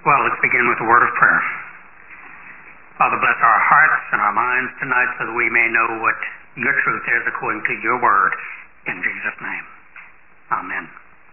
Well, let's begin with a word of prayer. Father, bless our hearts and our minds tonight so that we may know what your truth is according to your word. In Jesus' name. Amen.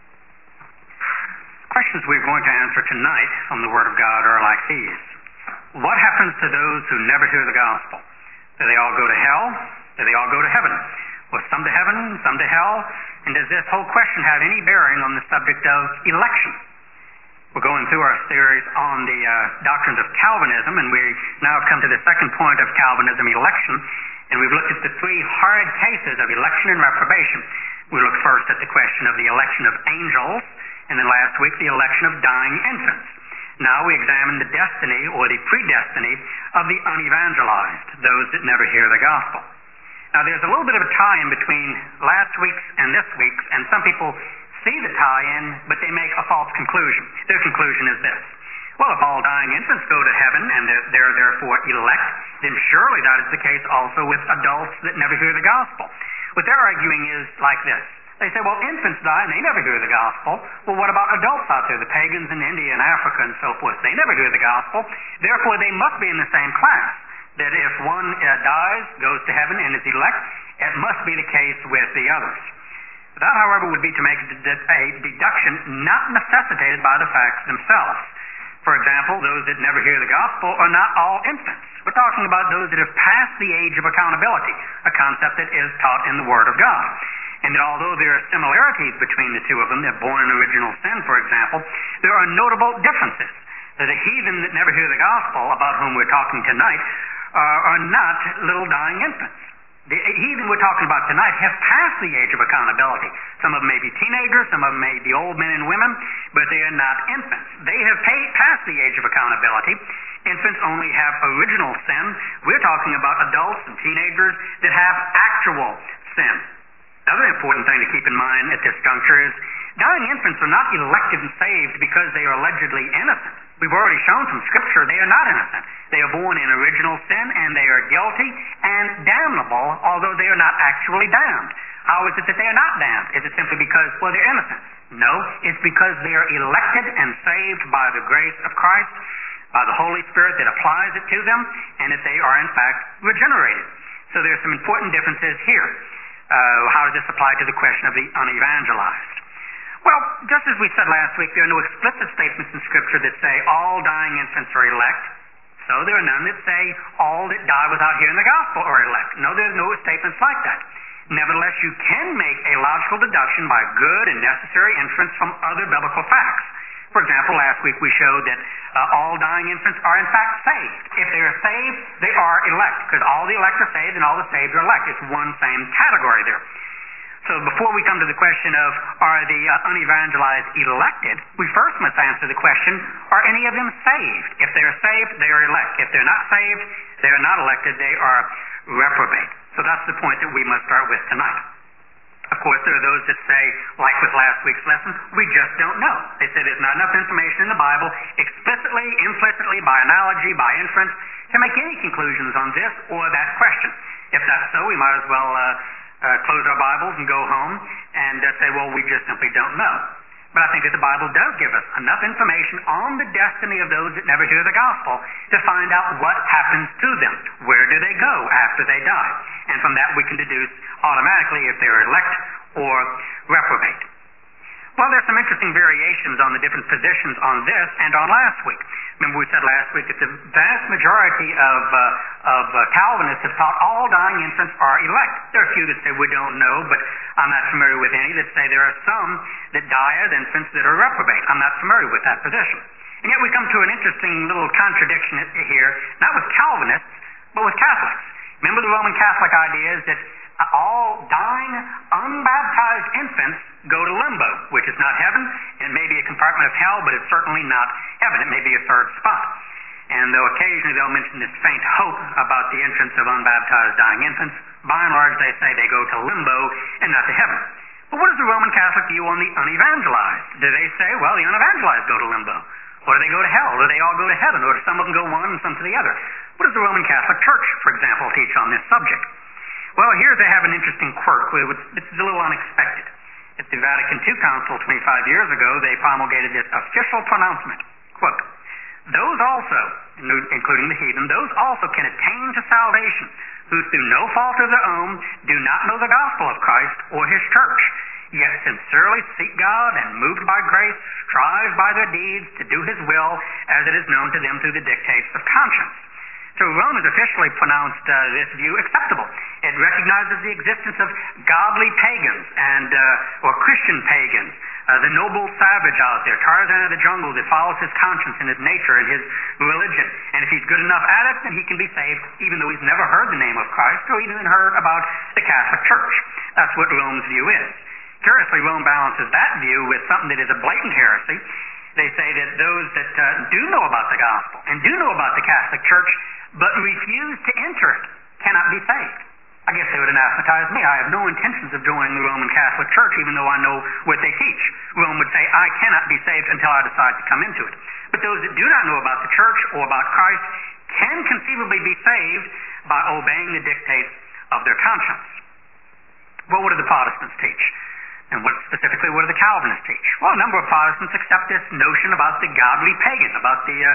Questions we're going to answer tonight from the Word of God are like these. What happens to those who never hear the gospel? Do they all go to hell? Do they all go to heaven? Well, some to heaven, some to hell. And does this whole question have any bearing on the subject of election? We're going through our series on the doctrines of Calvinism, and we now have come to the second point of Calvinism, election. And we've looked at the three hard cases of election and reprobation. We looked first at the question of the election of angels, and then last week the election of dying infants. Now we examine the destiny or the predestiny of the unevangelized, those that never hear the gospel. Now there's a little bit of a tie-in between last week's and this week's, and some people see the tie-in, but they make a false conclusion. Their conclusion is this: well, if all dying infants go to heaven and they're therefore elect, then surely that is the case also with adults that never hear the gospel. What they're arguing is like this. They say, well, infants die and they never hear the gospel. Well, what about adults out there, the pagans in India and Africa and so forth? They never hear the gospel. Therefore, they must be in the same class. That if one dies, goes to heaven, and is elect, it must be the case with the others. That, however, would be to make a deduction not necessitated by the facts themselves. For example, those that never hear the gospel are not all infants. We're talking about those that have passed the age of accountability, a concept that is taught in the Word of God. And that although there are similarities between the two of them, they're born in original sin, for example, there are notable differences. That the heathen that never hear the gospel, about whom we're talking tonight, are not little dying infants. The heathen we're talking about tonight have passed the age of accountability. Some of them may be teenagers, some of them may be old men and women, but they are not infants. They have passed the age of accountability. Infants only have original sin. We're talking about adults and teenagers that have actual sin. Another important thing to keep in mind at this juncture is dying infants are not elected and saved because they are allegedly innocent. We've already shown from Scripture they are not innocent. They are born in original sin, and they are guilty and damnable, although they are not actually damned. How is it that they are not damned? Is it simply because, well, they're innocent? No, it's because they are elected and saved by the grace of Christ, by the Holy Spirit that applies it to them, and that they are, in fact, regenerated. So there's some important differences here. How does this apply to the question of the unevangelized? Well, just as we said last week, there are no explicit statements in Scripture that say all dying infants are elect. So there are none that say all that die without hearing the gospel are elect. No, there are no statements like that. Nevertheless, you can make a logical deduction by good and necessary inference from other biblical facts. For example, last week we showed that all dying infants are in fact saved. If they are saved, they are elect, because all the elect are saved and all the saved are elect. It's one same category there. So before we come to the question of are the unevangelized elected, we first must answer the question, are any of them saved? If they are saved, they are elect. If they're not saved, they are not elected, they are reprobate. So that's the point that we must start with tonight. Of course, there are those that say, like with last week's lesson, we just don't know. They say there's not enough information in the Bible, explicitly, implicitly, by analogy, by inference, to make any conclusions on this or that question. If that's so, we might as well close our Bibles and go home and say, well, we just simply don't know. But I think that the Bible does give us enough information on the destiny of those that never hear the gospel to find out what happens to them. Where do they go after they die? And from that we can deduce automatically if they're elect or reprobate. Well, there's some interesting variations on the different positions on this and on last week. Remember we said last week that the vast majority of Calvinists have taught all dying infants are elect. There are a few that say we don't know, but I'm not familiar with any that say there are some that die as infants that are reprobate. I'm not familiar with that position. And yet we come to an interesting little contradiction here, not with Calvinists, but with Catholics. Remember the Roman Catholic idea is that all dying, unbaptized infants go to limbo, which is not heaven. It may be a compartment of hell, but it's certainly not heaven. It may be a third spot. And though occasionally they'll mention this faint hope about the entrance of unbaptized dying infants, by and large they say they go to limbo and not to heaven. But what is the Roman Catholic view on the unevangelized? Do they say, well, the unevangelized go to limbo? Or do they go to hell? Or do they all go to heaven? Or do some of them go one and some to the other? What does the Roman Catholic Church, for example, teach on this subject? Well, here they have an interesting quirk. It's a little unexpected. At the Vatican II Council 25 years ago, they promulgated this official pronouncement. Quote, those also, including the heathen, those also can attain to salvation, who through no fault of their own do not know the gospel of Christ or his church, yet sincerely seek God and, moved by grace, strive by their deeds to do his will as it is known to them through the dictates of conscience. So Romans officially pronounced this view acceptable. It recognizes the existence of godly pagans and or Christian pagans, the noble savage out there, Tarzan of the jungle, that follows his conscience and his nature and his religion. And if he's good enough at it, then he can be saved, even though he's never heard the name of Christ or even heard about the Catholic Church. That's what Rome's view is. Curiously, Rome balances that view with something that is a blatant heresy. They say that those that do know about the gospel and do know about the Catholic Church but refuse to enter it cannot be saved. I guess they would anathematize me. I have no intentions of joining the Roman Catholic Church, even though I know what they teach. Rome would say, I cannot be saved until I decide to come into it. But those that do not know about the church or about Christ can conceivably be saved by obeying the dictates of their conscience. Well, what do the Protestants teach? And what do the Calvinists teach? Well, a number of Protestants accept this notion about the godly pagan, about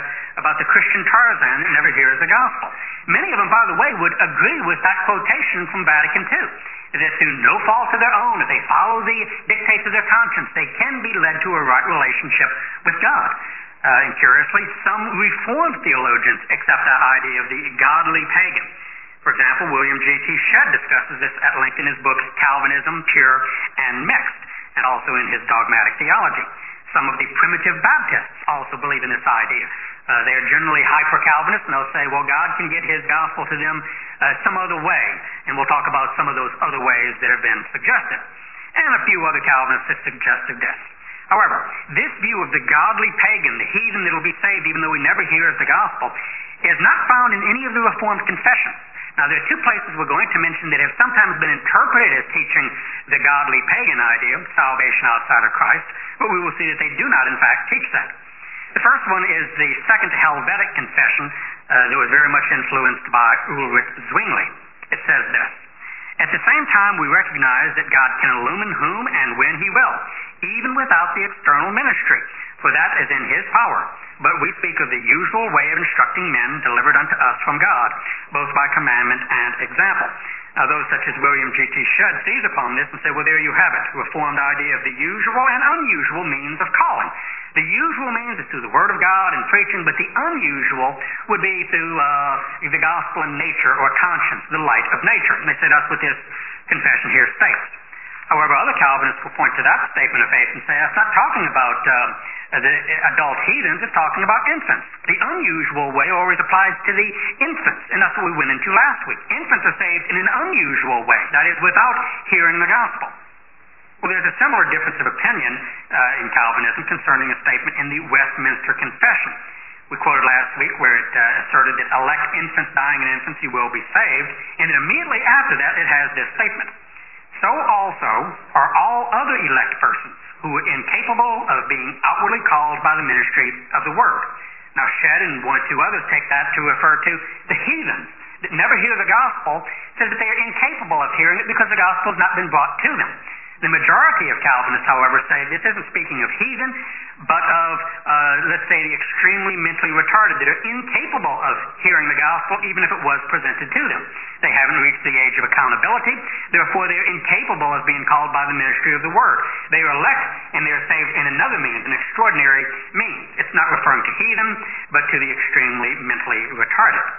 the Christian Tarzan that never hears the gospel. Many of them, by the way, would agree with that quotation from Vatican II, that through no fault of their own, if they follow the dictates of their conscience, they can be led to a right relationship with God. And curiously, some Reformed theologians accept that idea of the godly pagan. For example, William G.T. Shedd discusses this at length in his books Calvinism, Pure and Mixed, and also in his Dogmatic Theology. Some of the primitive Baptists also believe in this idea. They're generally hyper-Calvinists, and they'll say, well, God can get his gospel to them some other way, and we'll talk about some of those other ways that have been suggested. And a few other Calvinists have suggested this. However, this view of the godly pagan, the heathen that will be saved even though he never hears the gospel, is not found in any of the Reformed confessions. Now, there are two places we're going to mention that have sometimes been interpreted as teaching the godly pagan idea of salvation outside of Christ, but we will see that they do not, in fact, teach that. The first one is the Second Helvetic Confession that was very much influenced by Ulrich Zwingli. It says this: at the same time, we recognize that God can illumine whom and when he will, even without the external ministry, for that is in his power. But we speak of the usual way of instructing men delivered unto us from God, both by commandment and example. Now, those such as William G.T. Shedd seize upon this and say, well, there you have it, a Reformed idea of the usual and unusual means of calling. The usual means is through the Word of God and preaching, but the unusual would be through the gospel and nature or conscience, the light of nature. And they say that's what this confession here states. However, other Calvinists will point to that statement of faith and say that's not talking about the adult heathens, it's talking about infants. The unusual way always applies to the infants, and that's what we went into last week. Infants are saved in an unusual way, that is, without hearing the gospel. Well, there's a similar difference of opinion in Calvinism concerning a statement in the Westminster Confession. We quoted last week where it asserted that elect infants dying in infancy will be saved, and immediately after that it has this statement: so also are all other elect persons who are incapable of being outwardly called by the ministry of the word. Now, Shedd and one or two others take that to refer to the heathens that never hear the gospel, says that they are incapable of hearing it because the gospel has not been brought to them. The majority of Calvinists, however, say this isn't speaking of heathen, but of, let's say, the extremely mentally retarded that are incapable of hearing the gospel even if it was presented to them. They haven't reached the age of accountability, therefore they're incapable of being called by the ministry of the word. They are elect and they're saved in another means, an extraordinary means. It's not referring to heathen, but to the extremely mentally retarded.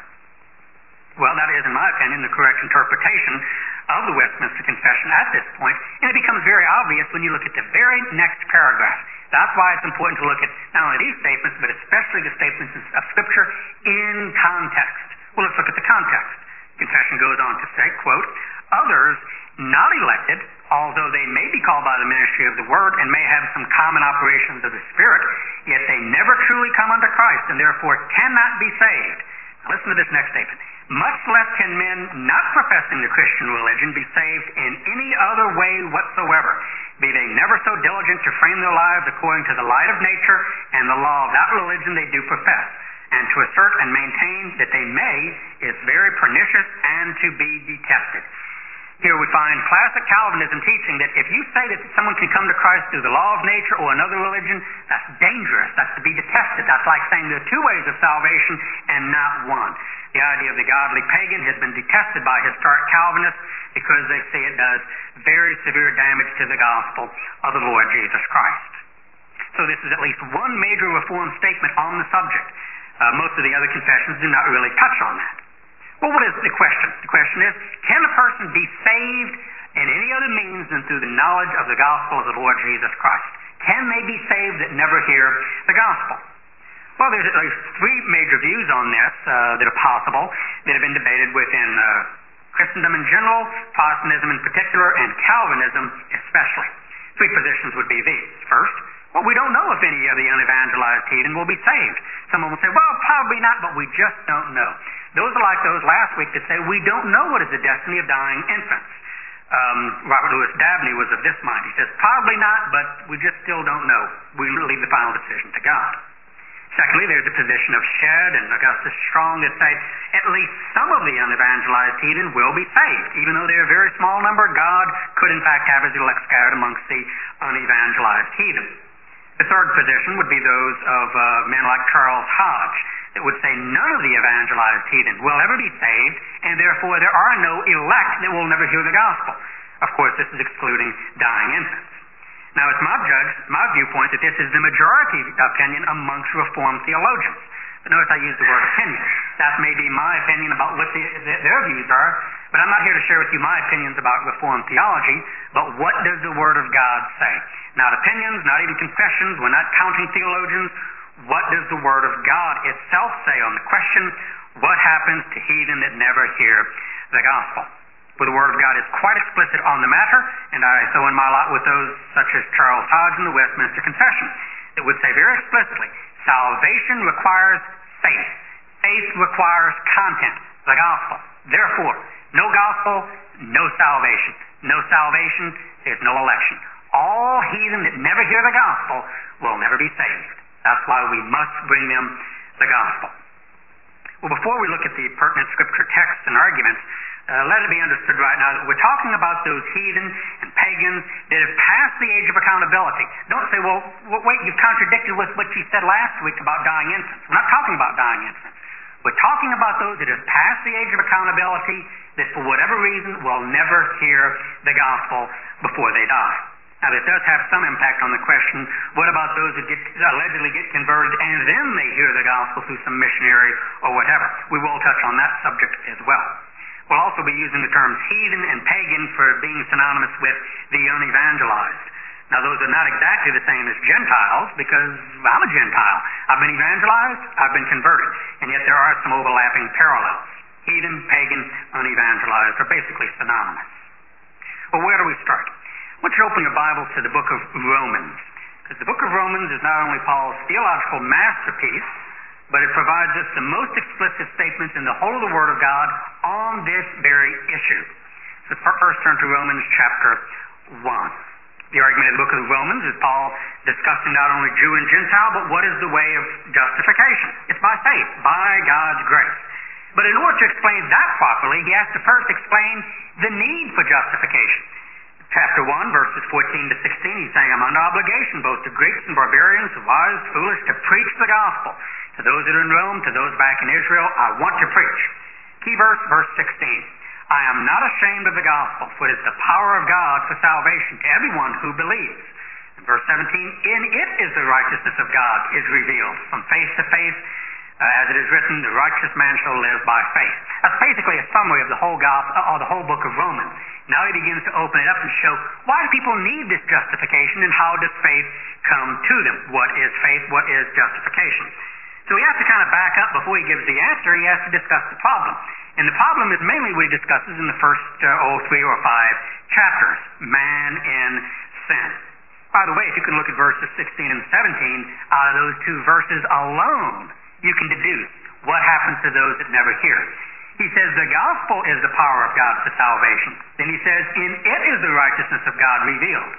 Well, that is, in my opinion, the correct interpretation of the Westminster Confession at this point, and it becomes very obvious when you look at the very next paragraph. That's why it's important to look at not only these statements, but especially the statements of Scripture in context. Well, let's look at the context. Confession goes on to say, quote, others not elected, although they may be called by the ministry of the word and may have some common operations of the Spirit, yet they never truly come unto Christ and therefore cannot be saved. Now listen to this next statement. Much less can men not professing the Christian religion be saved in any other way whatsoever, be they never so diligent to frame their lives according to the light of nature and the law of that religion they do profess. And to assert and maintain that they may is very pernicious and to be detested. Here we find classic Calvinism teaching that if you say that someone can come to Christ through the law of nature or another religion, that's dangerous. That's to be detested. That's like saying there are two ways of salvation and not one. The idea of the godly pagan has been detested by historic Calvinists because they say it does very severe damage to the gospel of the Lord Jesus Christ. So this is at least one major Reformed statement on the subject. Most of the other confessions do not really touch on that. Well, what is the question? The question is, can a person be saved in any other means than through the knowledge of the gospel of the Lord Jesus Christ? Can they be saved that never hear the gospel? Well, there's at least three major views on this that are possible that have been debated within Christendom in general, Protestantism in particular, and Calvinism especially. Three positions would be these. First, well, we don't know if any of the unevangelized heathen will be saved. Someone will say, well, probably not, but we just don't know. Those are like those last week that say, we don't know what is the destiny of dying infants. Robert Louis Dabney was of this mind. He says, probably not, but we just still don't know. We leave the final decision to God. Secondly, there's the position of Shedd and Augustus Strong that say at least some of the unevangelized heathen will be saved. Even though they're a very small number, God could in fact have his elect scattered amongst the unevangelized heathen. The third position would be those of men like Charles Hodge that would say none of the evangelized heathen will ever be saved, and therefore there are no elect that will never hear the gospel. Of course, this is excluding dying infants. Now, it's my viewpoint that this is the majority opinion amongst Reformed theologians. But notice I use the word opinion. That may be my opinion about what their views are, but I'm not here to share with you my opinions about Reformed theology, but what does the Word of God say? Not opinions, not even confessions. We're not counting theologians. What does the Word of God itself say on the question, what happens to heathen that never hear the gospel? Well, the Word of God is quite explicit on the matter, and I throw in my lot with those such as Charles Hodge in the Westminster Confession that would say very explicitly, salvation requires faith. Faith requires content, the gospel. Therefore, no gospel, no salvation. No salvation, there's no election. All heathen that never hear the gospel will never be saved. That's why we must bring them the gospel. Well, before we look at the pertinent scripture texts and arguments, let it be understood right now that we're talking about those heathen and pagans that have passed the age of accountability. Don't say, well, wait, you've contradicted with what you said last week about dying infants. We're not talking about dying infants. We're talking about those that have passed the age of accountability that for whatever reason will never hear the gospel before they die. Now, this does have some impact on the question, what about those that allegedly get converted and then they hear the gospel through some missionary or whatever? We will touch on that subject as well. We'll also be using the terms heathen and pagan for being synonymous with the unevangelized. Now, those are not exactly the same as Gentiles because I'm a Gentile. I've been evangelized, I've been converted, and yet there are some overlapping parallels. Heathen, pagan, unevangelized are basically synonymous. Well, where do we start? I want you to open your Bible to the book of Romans, because the book of Romans is not only Paul's theological masterpiece, but it provides us the most explicit statements in the whole of the Word of God on this very issue. So first turn to Romans chapter 1. The argument in the book of Romans is Paul discussing not only Jew and Gentile, but what is the way of justification. It's by faith, by God's grace. But in order to explain that properly, he has to first explain the need for justification. Chapter 1, verses 14 to 16, he's saying, I'm under obligation both to Greeks and barbarians, wise, foolish, to preach the gospel. To those that are in Rome, to those back in Israel, I want to preach. Key verse, verse 16. I am not ashamed of the gospel, for it is the power of God for salvation to everyone who believes. And verse 17, in it is the righteousness of God is revealed from faith to faith, as it is written, the righteous man shall live by faith. That's basically a summary of the whole gospel, or the whole book of Romans. Now he begins to open it up and show why do people need this justification and how does faith come to them? What is faith? What is justification? So he has to kind of back up before he gives the answer. He has to discuss the problem. And the problem is mainly what he discusses in the first 3 or 5 chapters, man and sin. By the way, if you can look at verses 16 and 17, out of those two verses alone, you can deduce what happens to those that never hear. He says the gospel is the power of God for salvation. Then he says, in it is the righteousness of God revealed.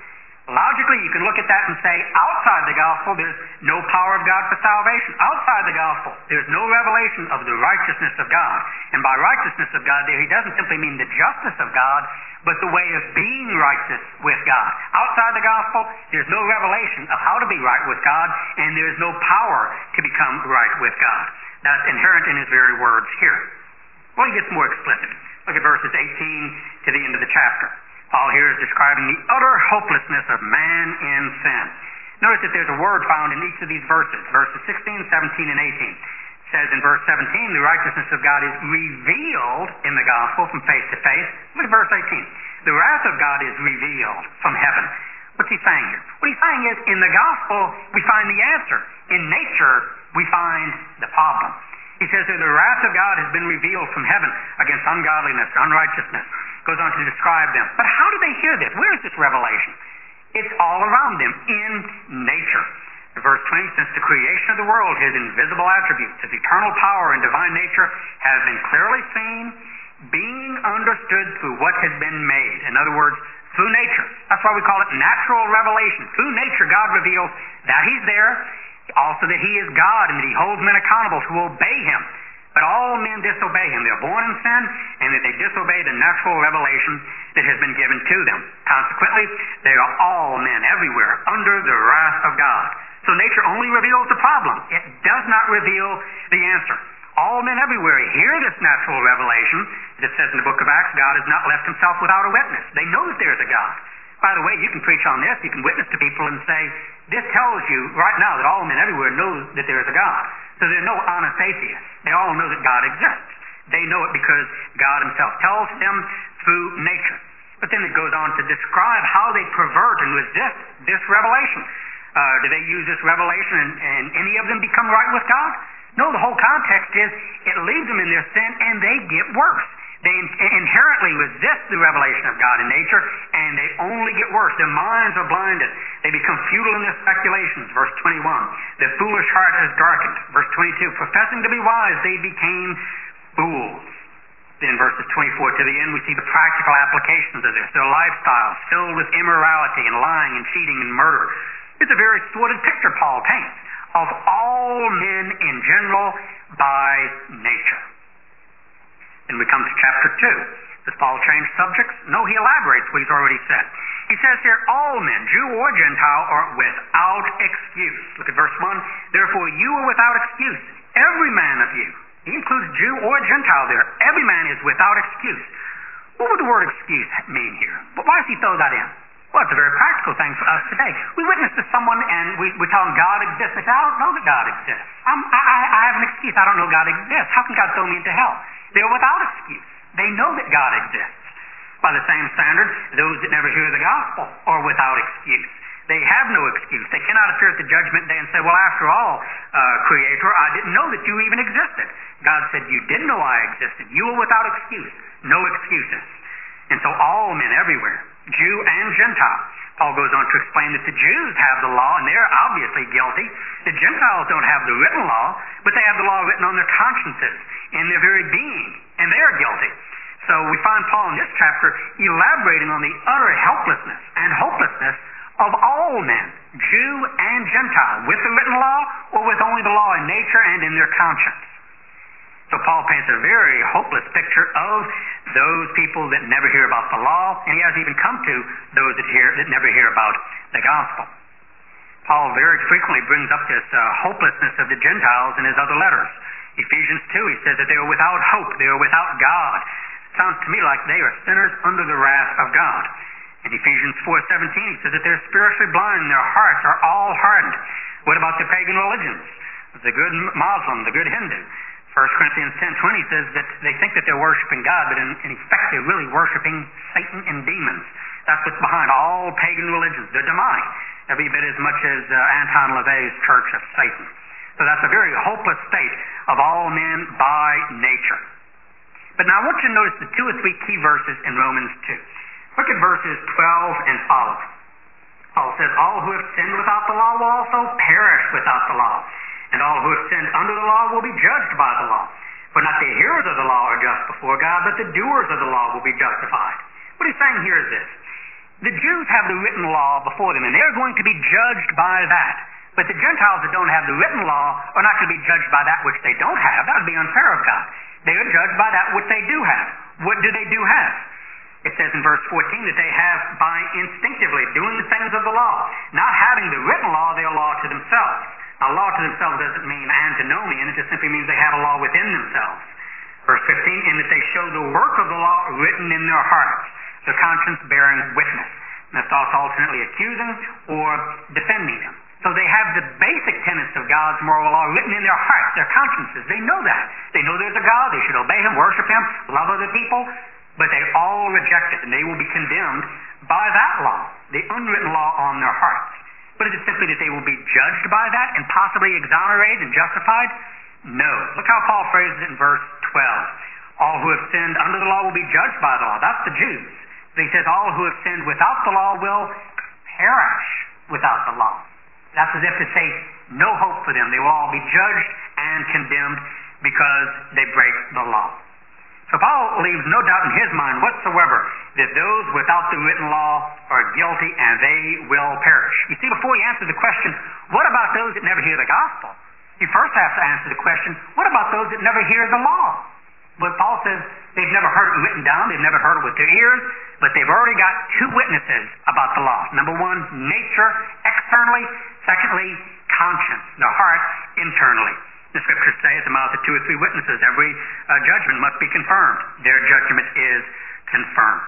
Logically, you can look at that and say, outside the gospel, there's no power of God for salvation. Outside the gospel, there's no revelation of the righteousness of God. And by righteousness of God there, he doesn't simply mean the justice of God, but the way of being righteous with God. Outside the gospel, there's no revelation of how to be right with God, and there's no power to become right with God. That's inherent in his very words here. Well, he gets more explicit. Look at verses 18 to the end of the chapter. Paul here is describing the utter hopelessness of man in sin. Notice that there's a word found in each of these verses 16, 17, and 18. It says in verse 17, the righteousness of God is revealed in the gospel from face to face. Look at verse 18. The wrath of God is revealed from heaven. What's he saying here? What he's saying is, in the gospel, we find the answer. In nature, we find the problem. He says that the wrath of God has been revealed from heaven against ungodliness, unrighteousness. Goes on to describe them. But how do they hear this? Where is this revelation? It's all around them in nature. In verse 20, since the creation of the world, his invisible attributes, his eternal power and divine nature have been clearly seen, being understood through what has been made. In other words, through nature. That's why we call it natural revelation. Through nature, God reveals that he's there, also that he is God and that he holds men accountable to obey him. But all men disobey him. They're born in sin, and that they disobey the natural revelation that has been given to them. Consequently, they are all men everywhere under the wrath of God. So nature only reveals the problem. It does not reveal the answer. All men everywhere hear this natural revelation. It says in the book of Acts, God has not left himself without a witness. They know that there is a God. By the way, you can preach on this, you can witness to people and say, this tells you right now that all men everywhere know that there is a God. So there are no honest atheists. They all know that God exists. They know it because God himself tells them through nature. But then it goes on to describe how they pervert and resist this revelation. Do they use this revelation and any of them become right with God? No, the whole context is it leaves them in their sin and they get worse. They inherently resist the revelation of God in nature, and they only get worse. Their minds are blinded. They become futile in their speculations. Verse 21. Their foolish heart is darkened. Verse 22. Professing to be wise, they became fools. Then verses 24 to the end, we see the practical applications of this. Their lifestyles filled with immorality and lying and cheating and murder. It's a very sordid picture Paul paints of all men in general by nature. Then we come to chapter 2. Does Paul change subjects? No, he elaborates what he's already said. He says here, all men, Jew or Gentile, are without excuse. Look at verse 1. Therefore you are without excuse, every man of you. He includes Jew or Gentile there. Every man is without excuse. What would the word excuse mean here? But why does he throw that in? Well, it's a very practical thing for us today. We witness to someone and we tell them God exists. They say, I don't know that God exists. I have an excuse. I don't know God exists. How can God throw me into hell? They're without excuse. They know that God exists. By the same standard, those that never hear the gospel are without excuse. They have no excuse. They cannot appear at the judgment day and say, well, after all, Creator, I didn't know that you even existed. God said, you didn't know I existed. You are without excuse. No excuses. And so all men everywhere, Jew and Gentile. Paul goes on to explain that the Jews have the law, and they're obviously guilty. The Gentiles don't have the written law, but they have the law written on their consciences, in their very being, and they're guilty. So we find Paul in this chapter elaborating on the utter helplessness and hopelessness of all men, Jew and Gentile, with the written law or with only the law in nature and in their conscience. So Paul paints a very hopeless picture of those people that never hear about the law, and he hasn't even come to those that never hear about the gospel. Paul very frequently brings up this hopelessness of the Gentiles in his other letters. Ephesians 2, he says that they are without hope, they are without God. It sounds to me like they are sinners under the wrath of God. In Ephesians 4:17, he says that they're spiritually blind and their hearts are all hardened. What about the pagan religions? The good Muslim, the good Hindu. 1 Corinthians 10:20 says that they think that they're worshiping God, but in effect they're really worshiping Satan and demons. That's what's behind all pagan religions. They're demonic, every bit as much as Anton LaVey's Church of Satan. So that's a very hopeless state of all men by nature. But now I want you to notice the 2 or 3 key verses in Romans 2. Look at verses 12 and following. Paul says, all who have sinned without the law will also perish without the law. And all who have sinned under the law will be judged by the law. For not the hearers of the law are just before God, but the doers of the law will be justified. What he's saying here is this. The Jews have the written law before them, and they're going to be judged by that. But the Gentiles that don't have the written law are not going to be judged by that which they don't have. That would be unfair of God. They are judged by that which they do have. What do they do have? It says in verse 14 that they have by instinctively doing the things of the law. Not having the written law, they are law to themselves. Now, law to themselves doesn't mean antinomian. It just simply means they have a law within themselves. Verse 15, in that they show the work of the law written in their hearts, the conscience bearing witness. And that's also alternately accusing or defending them. So they have the basic tenets of God's moral law written in their hearts, their consciences. They know that. They know there's a God. They should obey Him, worship Him, love other people. But they all reject it, and they will be condemned by that law, the unwritten law on their hearts. But is it simply that they will be judged by that and possibly exonerated and justified? No. Look how Paul phrases it in verse 12. All who have sinned under the law will be judged by the law. That's the Jews. But he says all who have sinned without the law will perish without the law. That's as if to say no hope for them. They will all be judged and condemned because they break the law. So Paul leaves no doubt in his mind whatsoever that those without the written law are guilty and they will perish. You see, before you answer the question, what about those that never hear the gospel? You first have to answer the question, what about those that never hear the law? But Paul says they've never heard it written down, they've never heard it with their ears, but they've already got two witnesses about the law. Number one, nature externally. Secondly, conscience, the heart internally. The Scriptures say at the mouth of two or three witnesses, every judgment must be confirmed. Their judgment is confirmed.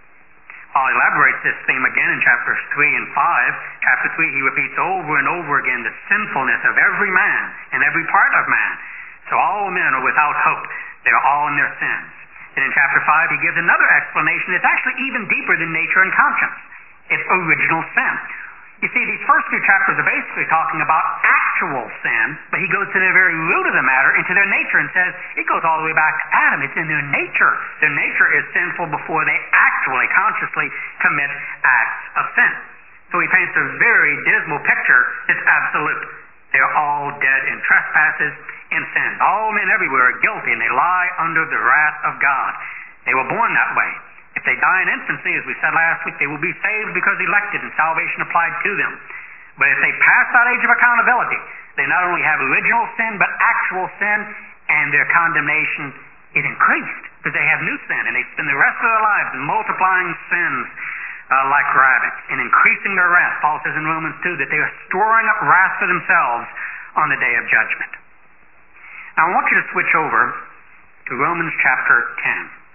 Paul elaborates this theme again in chapters 3 and 5. Chapter 3, he repeats over and over again the sinfulness of every man and every part of man. So all men are without hope. They're all in their sins. And in chapter 5, he gives another explanation that's actually even deeper than nature and conscience. It's original sin. You see, these first few chapters are basically talking about actual sin, but he goes to the very root of the matter, into their nature, and says it goes all the way back to Adam. It's in their nature. Their nature is sinful before they actually, consciously commit acts of sin. So he paints a very dismal picture. It's absolute. They're all dead in trespasses and sins. All men everywhere are guilty, and they lie under the wrath of God. They were born that way. If they die in infancy, as we said last week, they will be saved because elected and salvation applied to them. But if they pass that age of accountability, they not only have original sin, but actual sin, and their condemnation is increased because they have new sin, and they spend the rest of their lives multiplying sins like rabbits and increasing their wrath. Paul says in Romans 2 that they are storing up wrath for themselves on the day of judgment. Now I want you to switch over to Romans chapter 10.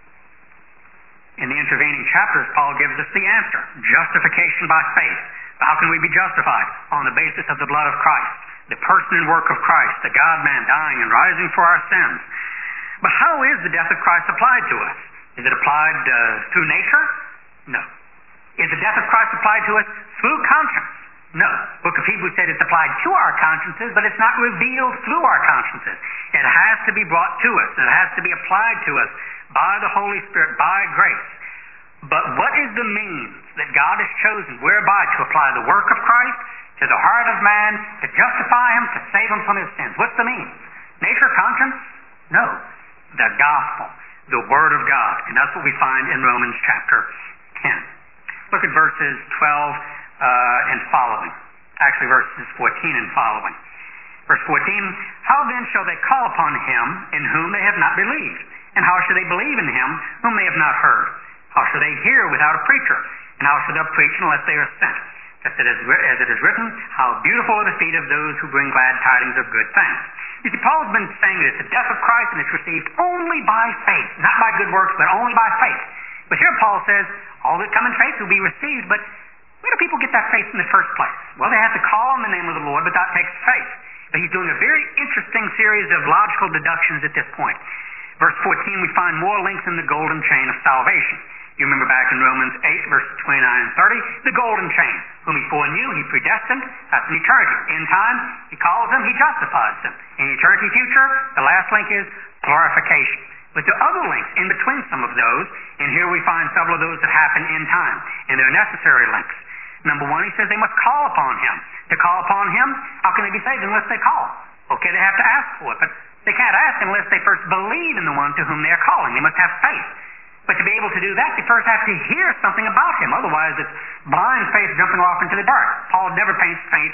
In the intervening chapters, Paul gives us the answer. Justification by faith. How can we be justified? On the basis of the blood of Christ, the person and work of Christ, the God-man dying and rising for our sins. But how is the death of Christ applied to us? Is it applied through nature? No. Is the death of Christ applied to us through conscience? No. Book of Hebrews said it's applied to our consciences, but it's not revealed through our consciences. It has to be brought to us. It has to be applied to us by the Holy Spirit, by grace. But what is the means that God has chosen whereby to apply the work of Christ to the heart of man, to justify him, to save him from his sins? What's the means? Nature, conscience? No. The gospel, the Word of God. And that's what we find in Romans chapter 10. Look at verses 12 and following. Actually, verses 14 and following. Verse 14, how then shall they call upon him in whom they have not believed? And how shall they believe in him whom they have not heard? How shall they hear without a preacher? And how shall they preach unless they are sent? Just as it is written, how beautiful are the feet of those who bring glad tidings of good things. You see, Paul's been saying that it's the death of Christ and it's received only by faith. Not by good works, but only by faith. But here Paul says, all that come in faith will be received, but where do people get that faith in the first place? Well, they have to call on the name of the Lord, but that takes faith. But he's doing a very interesting series of logical deductions at this point. Verse 14, we find more links in the golden chain of salvation. You remember back in Romans 8, verses 29 and 30, the golden chain. Whom he foreknew, he predestined. That's in eternity. In time, he calls them, he justifies them. In eternity future, the last link is glorification. But there are other links in between some of those, and here we find several of those that happen in time, and they're necessary links. Number one, he says they must call upon him. To call upon him, how can they be saved unless they call? Okay, they have to ask for it, but they can't ask unless they first believe in the one to whom they are calling. They must have faith. But But to be able to do that, you first have to hear something about him. Otherwise, it's blind faith jumping off into the dark. Paul never paints faith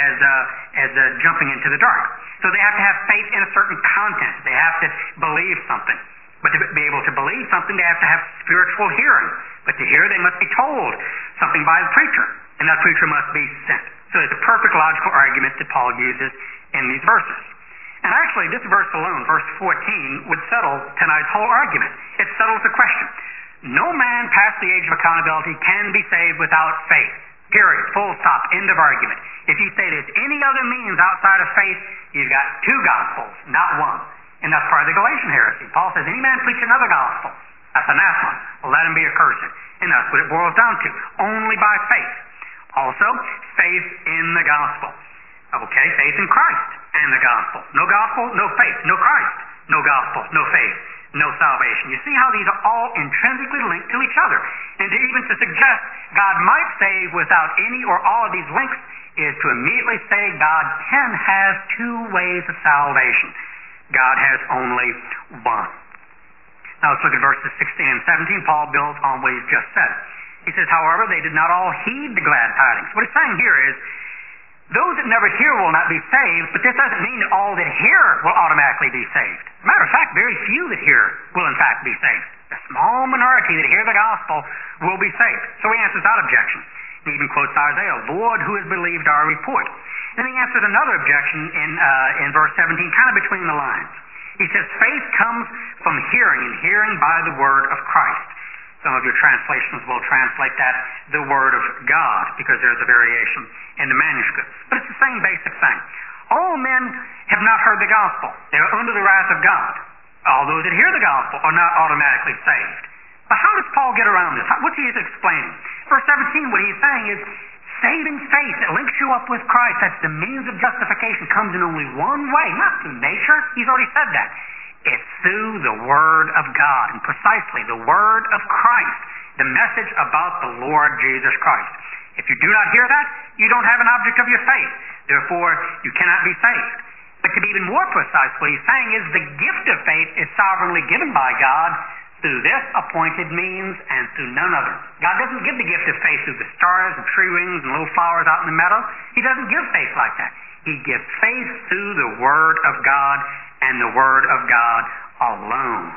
as jumping into the dark. So they have to have faith in a certain content. They have to believe something. But to be able to believe something, they have to have spiritual hearing. But to hear, they must be told something by the preacher. And that preacher must be sent. So it's a perfect logical argument that Paul uses in these verses. And actually, this verse alone, verse 14, would settle tonight's whole argument. It settles the question. No man past the age of accountability can be saved without faith. Period. Full stop. End of argument. If you say there's any other means outside of faith, you've got two gospels, not one. And that's part of the Galatian heresy. Paul says, any man preach another gospel, that's anathema. Well, let him be accursed. And that's what it boils down to. Only by faith. Also, faith in the gospel. Okay, faith in Christ and the gospel. No gospel, no faith. No Christ, no gospel, no faith, no salvation. You see how these are all intrinsically linked to each other. And even to suggest God might save without any or all of these links is to immediately say God can have two ways of salvation. God has only one. Now let's look at verses 16 and 17. Paul builds on what he's just said. He says, however, they did not all heed the glad tidings. What he's saying here is, those that never hear will not be saved, but this doesn't mean that all that hear will automatically be saved. As a matter of fact, very few that hear will in fact be saved. A small minority that hear the gospel will be saved. So he answers that objection. He even quotes Isaiah, Lord, who has believed our report. And he answers another objection in verse 17, kind of between the lines. He says, faith comes from hearing, and hearing by the word of Christ. Some of your translations will translate that the word of God, because there's a variation in the manuscripts. But it's the same basic thing. All men have not heard the gospel. They are under the wrath of God. All those that hear the gospel are not automatically saved. But how does Paul get around this? What's he explaining? Verse 17, what he's saying is, saving faith that links you up with Christ, that's the means of justification, comes in only one way, not through nature. He's already said that. It's through the Word of God, and precisely the Word of Christ, the message about the Lord Jesus Christ. If you do not hear that, you don't have an object of your faith. Therefore, you cannot be saved. But to be even more precise, what he's saying is the gift of faith is sovereignly given by God through this appointed means and through none other. God doesn't give the gift of faith through the stars and tree rings and little flowers out in the meadow. He doesn't give faith like that. He gives faith through the Word of God and the Word of God alone.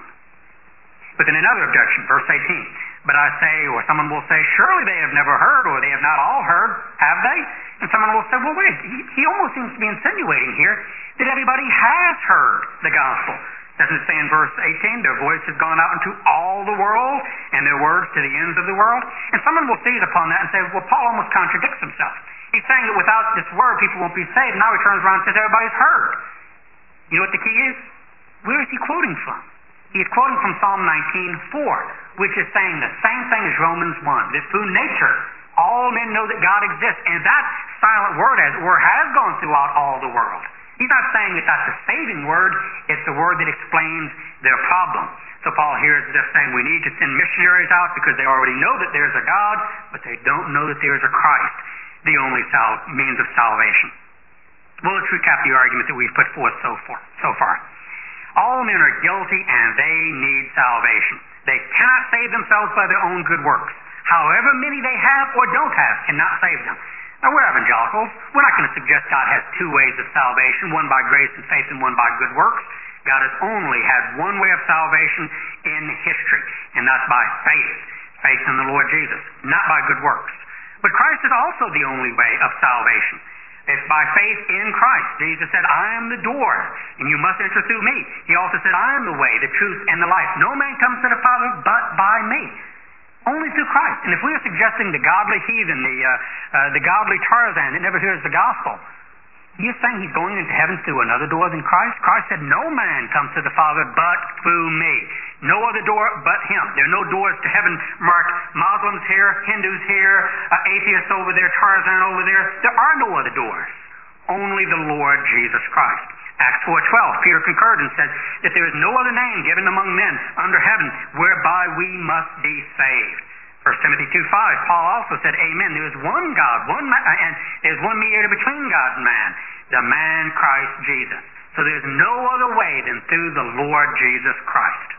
But then another objection, verse 18. But I say, or someone will say, surely they have never heard, or they have not all heard, have they? And someone will say, well, wait, he almost seems to be insinuating here that everybody has heard the gospel. Doesn't it say in verse 18, their voice has gone out into all the world, and their words to the ends of the world? And someone will seize upon that and say, well, Paul almost contradicts himself. He's saying that without this word, people won't be saved. Now he turns around and says, everybody's heard. You know what the key is? Where is he quoting from? He's quoting from Psalm 19:4, which is saying the same thing as Romans 1, that through nature, all men know that God exists. And that silent word, as it were, has gone throughout all the world. He's not saying that that's a saving word. It's the word that explains their problem. So Paul here is just saying we need to send missionaries out because they already know that there's a God, but they don't know that there's a Christ, the only means of salvation. Well, let's recap the argument that we've put forth so far. All men are guilty and they need salvation. They cannot save themselves by their own good works. However many they have or don't have cannot save them. Now, we're evangelicals. We're not going to suggest God has two ways of salvation, one by grace and faith and one by good works. God has only had one way of salvation in history, and that's by faith. Faith in the Lord Jesus, not by good works. But Christ is also the only way of salvation. It's by faith in Christ. Jesus said, I am the door, and you must enter through me. He also said, I am the way, the truth, and the life. No man comes to the Father but by me. Only through Christ. And if we are suggesting the godly heathen, the godly Tarzan that never hears the gospel, you're saying he's going into heaven through another door than Christ? Christ said, no man comes to the Father but through me. No other door but him. There are no doors to heaven marked Muslims here, Hindus here, atheists over there, Tarzan over there. There are no other doors. Only the Lord Jesus Christ. Acts 4:12, Peter concurred and said that there is no other name given among men under heaven whereby we must be saved. 1 Timothy 2:5, Paul also said, amen, there is one God, and there is one mediator between God and man, the man Christ Jesus. So there is no other way than through the Lord Jesus Christ.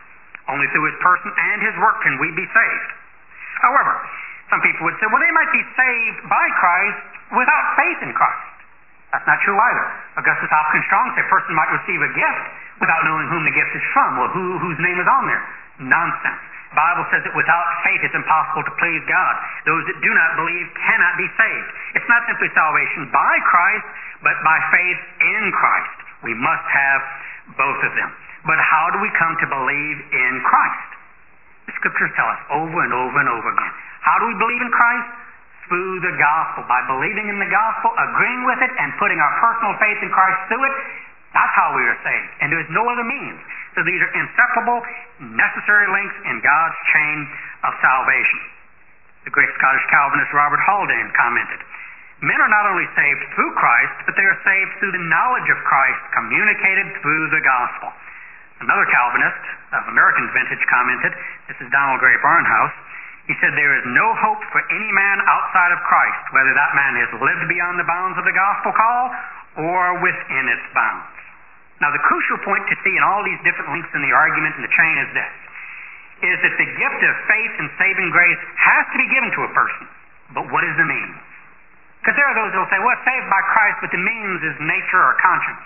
Only through his person and his work can we be saved. However, some people would say, well, they might be saved by Christ without faith in Christ. That's not true either. Augustus Hopkins Strong said a person might receive a gift without knowing whom the gift is from. Well, whose name is on there? Nonsense. The Bible says that without faith it's impossible to please God. Those that do not believe cannot be saved. It's not simply salvation by Christ, but by faith in Christ. We must have both of them. But how do we come to believe in Christ? The Scriptures tell us over and over and over again. How do we believe in Christ? Through the gospel. By believing in the gospel, agreeing with it, and putting our personal faith in Christ through it. That's how we are saved. And there is no other means. So these are inseparable, necessary links in God's chain of salvation. The great Scottish Calvinist Robert Haldane commented, men are not only saved through Christ, but they are saved through the knowledge of Christ communicated through the gospel. Another Calvinist of American vintage commented, this is Donald Gray Barnhouse, he said, there is no hope for any man outside of Christ, whether that man has lived beyond the bounds of the gospel call or within its bounds. Now, the crucial point to see in all these different links in the argument and the chain is this, is that the gift of faith and saving grace has to be given to a person. But what is the means? Because there are those who will say, well, saved by Christ, but the means is nature or conscience.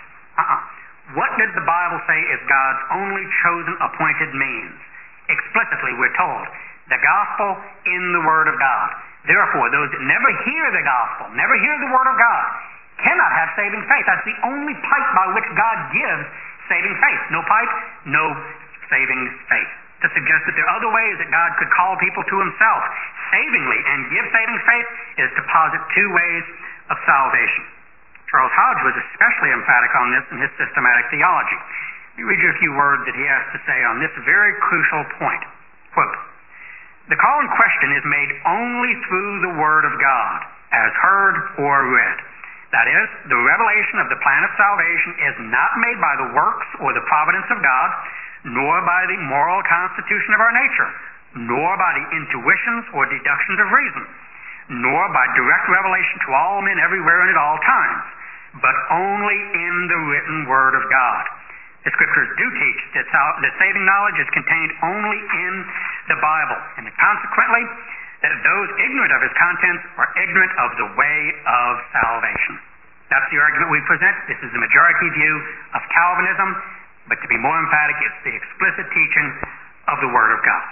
What did the Bible say is God's only chosen appointed means? Explicitly, we're told, the gospel in the Word of God. Therefore, those that never hear the gospel, never hear the Word of God, cannot have saving faith. That's the only pipe by which God gives saving faith. No pipe, no saving faith. To suggest that there are other ways that God could call people to himself savingly and give saving faith is to posit two ways of salvation. Charles Hodge was especially emphatic on this in his systematic theology. Let me read you a few words that he has to say on this very crucial point. Quote, the call in question is made only through the Word of God, as heard or read. That is, the revelation of the plan of salvation is not made by the works or the providence of God, nor by the moral constitution of our nature, nor by the intuitions or deductions of reason, nor by direct revelation to all men everywhere and at all times, but only in the written Word of God. The Scriptures do teach that saving knowledge is contained only in the Bible, and consequently, that those ignorant of its contents are ignorant of the way of salvation. That's the argument we present. This is the majority view of Calvinism, but to be more emphatic, it's the explicit teaching of the Word of God.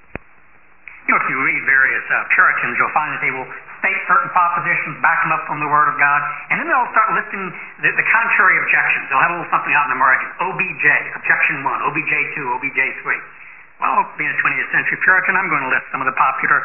You know, if you read various Puritans, you'll find that they will state certain propositions, back them up from the Word of God, and then they'll start listing the contrary objections. They'll have a little something out in the margin. OBJ, objection 1, OBJ 2, OBJ 3. Well, being a 20th century Puritan, I'm going to list some of the popular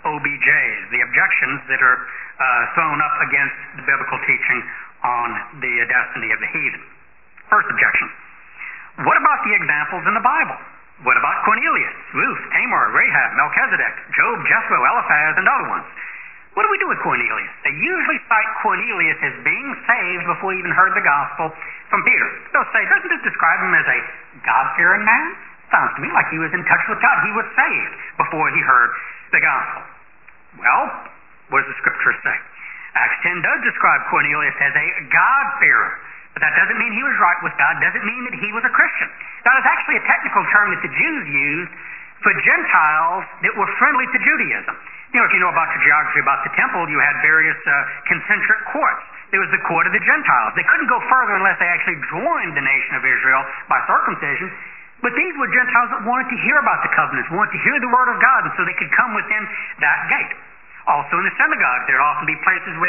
OBJs, the objections that are thrown up against the biblical teaching on the destiny of the heathen. First objection, what about the examples in the Bible? What about Cornelius, Ruth, Tamar, Rahab, Melchizedek, Job, Jethro, Eliphaz, and other ones? What do we do with Cornelius? They usually cite Cornelius as being saved before he even heard the gospel from Peter. They'll say, doesn't this describe him as a God-fearing man? Sounds to me like he was in touch with God. He was saved before he heard the gospel. Well, what does the Scripture say? Acts 10 does describe Cornelius as a God-fearer, but that doesn't mean he was right with God, doesn't mean that he was a Christian. That is actually a technical term that the Jews used for Gentiles that were friendly to Judaism. You know, if you know about the geography about the temple, you had various concentric courts. There was the court of the Gentiles. They couldn't go further unless they actually joined the nation of Israel by circumcision. But these were Gentiles that wanted to hear about the covenants, wanted to hear the Word of God, and so they could come within that gate. Also in the synagogue, there would often be places where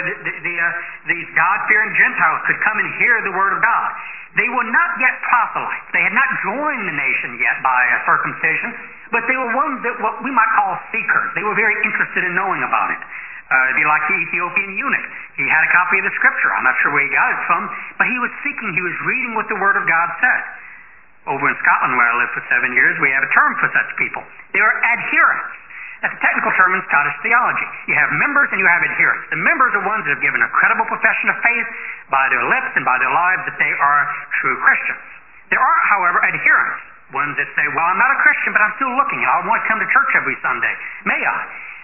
these God-fearing Gentiles could come and hear the Word of God. They were not yet proselytes. They had not joined the nation yet by circumcision, but they were ones that what we might call seekers. They were very interested in knowing about it. It'd be like the Ethiopian eunuch. He had a copy of the Scripture. I'm not sure where he got it from, but he was seeking, he was reading what the Word of God said. Over in Scotland, where I lived for 7 years, we have a term for such people. They are adherents. That's a technical term in Scottish theology. You have members and you have adherents. The members are ones that have given a credible profession of faith by their lips and by their lives that they are true Christians. There are, however, adherents, ones that say, well, I'm not a Christian, but I'm still looking, and I want to come to church every Sunday. May I?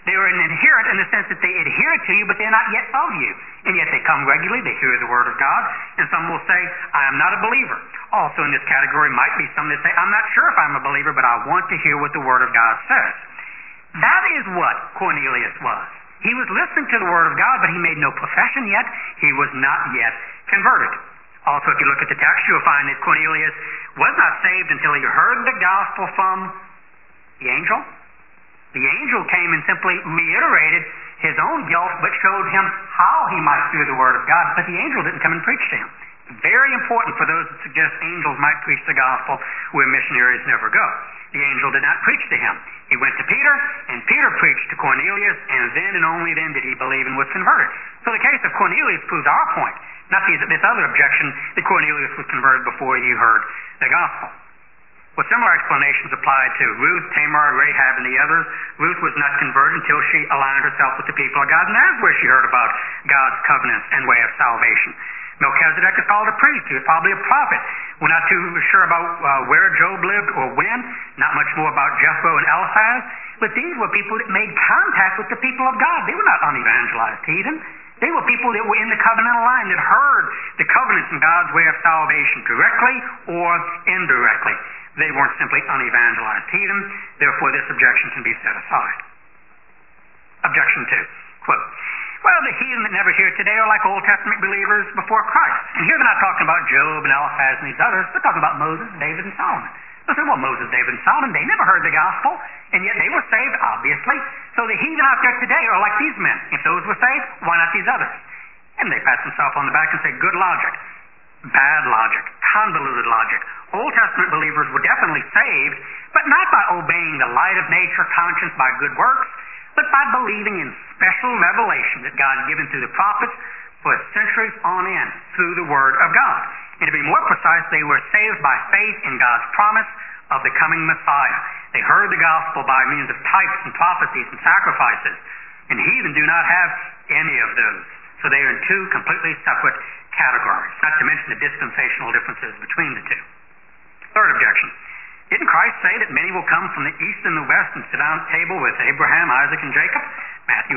They were an adherent in the sense that they adhere to you, but they're not yet of you. And yet they come regularly, they hear the Word of God, and some will say, I am not a believer. Also in this category might be some that say, I'm not sure if I'm a believer, but I want to hear what the Word of God says. That is what Cornelius was. He was listening to the Word of God, but he made no profession yet. He was not yet converted. Also, if you look at the text, you'll find that Cornelius was not saved until he heard the gospel from the angel. The angel came and simply reiterated his own guilt, but showed him how he might hear the Word of God. But the angel didn't come and preach to him. Very important for those that suggest angels might preach the gospel where missionaries never go. The angel did not preach to him. He went to Peter, and Peter preached to Cornelius, and then and only then did he believe and was converted. So the case of Cornelius proves our point, not this other objection that Cornelius was converted before he heard the gospel. Well, similar explanations apply to Ruth, Tamar, Rahab, and the others. Ruth was not converted until she aligned herself with the people of God, and that's where she heard about God's covenants and way of salvation. Melchizedek is called a priest. He was probably a prophet. We're not too sure about where Job lived or when, not much more about Jethro and Eliphaz, but these were people that made contact with the people of God. They were not unevangelized heathen. They were people that were in the covenantal line that heard the covenants and God's way of salvation directly or indirectly. They weren't simply unevangelized heathen. Therefore, this objection can be set aside. Objection 2. Quote, well, the heathen that never hear today are like Old Testament believers before Christ. And here they're not talking about Job and Eliphaz and these others. They're talking about Moses, David, and Solomon. They say, well, Moses, David, and Solomon, they never heard the gospel, and yet they were saved, obviously. So the heathen out there today are like these men. If those were saved, why not these others? And they pat themselves on the back and say, good logic. Bad logic. Convoluted logic. Old Testament believers were definitely saved, but not by obeying the light of nature conscience by good works, but by believing in special revelation that God had given through the prophets for centuries on end through the Word of God. And to be more precise, they were saved by faith in God's promise of the coming Messiah. They heard the gospel by means of types and prophecies and sacrifices. And heathen do not have any of those. So they are in two completely separate categories, not to mention the dispensational differences between the two. Third objection. Didn't Christ say that many will come from the east and the west and sit down at the table with Abraham, Isaac, and Jacob? Matthew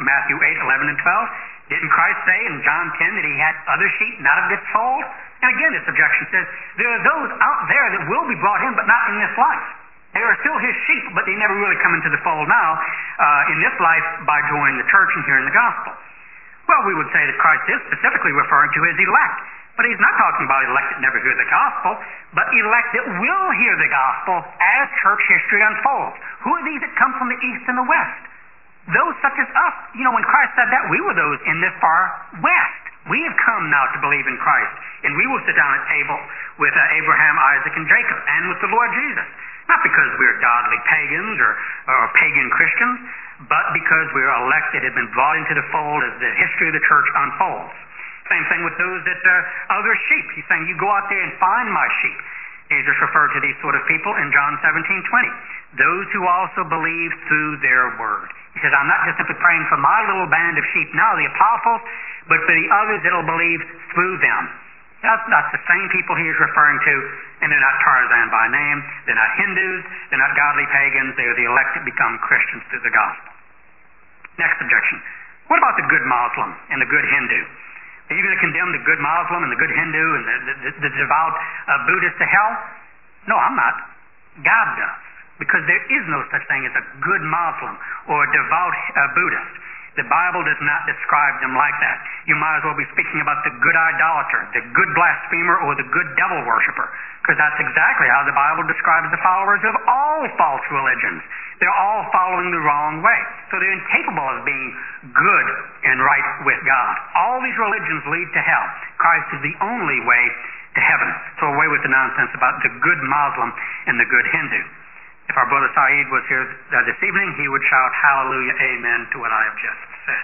8, 11, and 12. Didn't Christ say in John 10 that he had other sheep not of this fold? And again, this objection says there are those out there that will be brought in, but not in this life. They are still his sheep, but they never really come into the fold now in this life by joining the church and hearing the gospel. Well, we would say that Christ is specifically referring to his elect. But he's not talking about elect that never hear the gospel, but elect that will hear the gospel as church history unfolds. Who are these that come from the east and the west? Those such as us. You know, when Christ said that, we were those in this far west. We have come now to believe in Christ, and we will sit down at table with Abraham, Isaac, and Jacob, and with the Lord Jesus. Not because we're godly pagans or pagan Christians, but because we're elect that have been brought into the fold as the history of the church unfolds. Same thing with those that other sheep. He's saying, you go out there and find my sheep. Jesus referred to these sort of people in John 17:20. Those who also believe through their word. He says, I'm not just simply praying for my little band of sheep now, the apostles, but for the others that will believe through them. That's the same people he is referring to, and they're not Tarzan by name. They're not Hindus. They're not godly pagans. They're the elect that become Christians through the gospel. Next objection. What about the good Muslim and the good Hindu? Are you going to condemn the good Muslim and the good Hindu and the devout Buddhist to hell? No, I'm not. God does. Because there is no such thing as a good Muslim or a devout Buddhist. The Bible does not describe them like that. You might as well be speaking about the good idolater, the good blasphemer, or the good devil worshiper, because that's exactly how the Bible describes the followers of all false religions. They're all following the wrong way. So they're incapable of being good and right with God. All these religions lead to hell. Christ is the only way to heaven. So away with the nonsense about the good Muslim and the good Hindu. If our brother Saeed was here this evening, he would shout, hallelujah, amen, to what I have just said.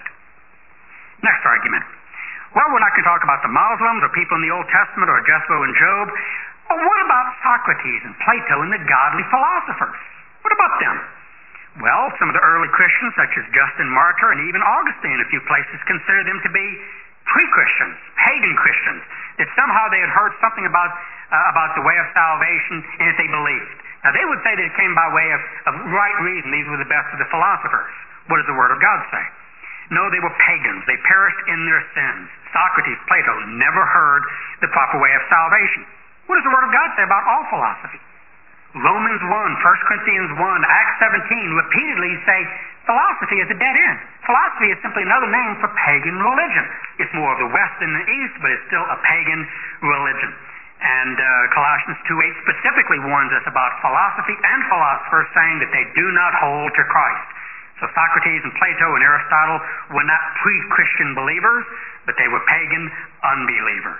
Next argument. Well, we're not going to talk about the Muslims or people in the Old Testament or Jethro and Job. Well, what about Socrates and Plato and the godly philosophers? What about them? Well, some of the early Christians, such as Justin Martyr and even Augustine in a few places, consider them to be pre-Christians, pagan Christians, that somehow they had heard something about the way of salvation and that they believed. Now, they would say that it came by way of right reason. These were the best of the philosophers. What does the Word of God say? No, they were pagans. They perished in their sins. Socrates, Plato, never heard the proper way of salvation. What does the Word of God say about all philosophy? Romans 1, 1 Corinthians 1, Acts 17 repeatedly say philosophy is a dead end. Philosophy is simply another name for pagan religion. It's more of the West than the East, but it's still a pagan religion. And Colossians 2:8 specifically warns us about philosophy and philosophers, saying that they do not hold to Christ. So Socrates and Plato and Aristotle were not pre-Christian believers, but they were pagan unbelievers.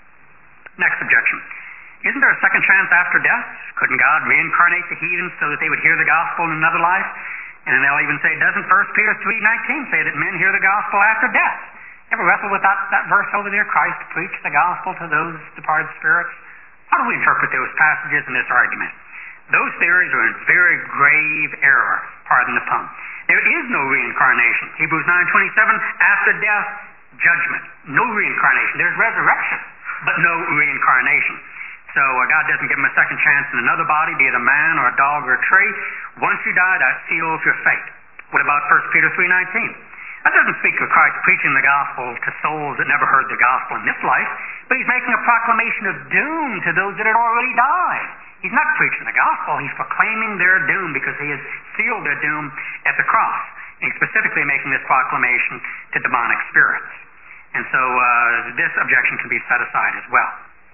Next objection. Isn't there a second chance after death? Couldn't God reincarnate the heathens so that they would hear the gospel in another life? And then they'll even say, doesn't 1 Peter 3:19 say that men hear the gospel after death? Ever wrestle with that verse over there? Christ preached the gospel to those departed spirits. How do we interpret those passages in this argument? Those theories are in very grave error, pardon the pun. There is no reincarnation. Hebrews 9:27, after death, judgment. No reincarnation. There's resurrection, but no reincarnation. So God doesn't give them a second chance in another body, be it a man or a dog or a tree. Once you die, that seals your fate. What about 1 Peter 3:19? That doesn't speak of Christ preaching the gospel to souls that never heard the gospel in this life, but he's making a proclamation of doom to those that had already died. He's not preaching the gospel. He's proclaiming their doom because he has sealed their doom at the cross. And he's specifically making this proclamation to demonic spirits. And so this objection can be set aside as well.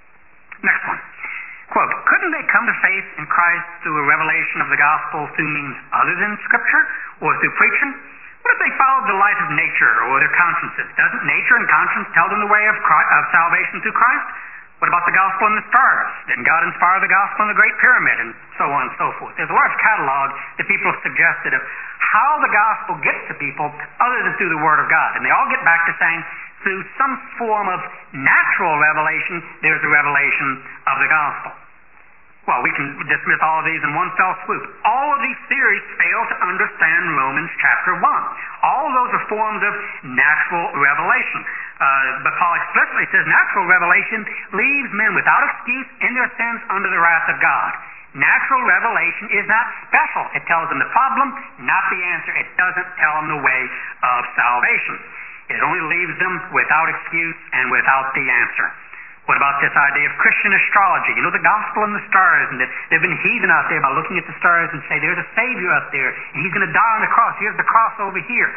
Next one. Quote, couldn't they come to faith in Christ through a revelation of the gospel through means other than Scripture or through preaching? What if they followed the light of nature or their consciences? Doesn't nature and conscience tell them the way of salvation through Christ? What about the gospel in the stars? Didn't God inspire the gospel in the Great Pyramid? And so on and so forth. There's a large catalog that people have suggested of how the gospel gets to people other than through the Word of God. And they all get back to saying through some form of natural revelation, there's a revelation of the gospel. Well, we can dismiss all of these in one fell swoop. All of these theories fail to understand Romans chapter 1. All of those are forms of natural revelation. But Paul explicitly says natural revelation leaves men without excuse in their sins under the wrath of God. Natural revelation is not special. It tells them the problem, not the answer. It doesn't tell them the way of salvation. It only leaves them without excuse and without the answer. What about this idea of Christian astrology? You know, the gospel in the stars, and that there have been heathen out there by looking at the stars and say, there's a Savior up there, and he's going to die on the cross. Here's the cross over here.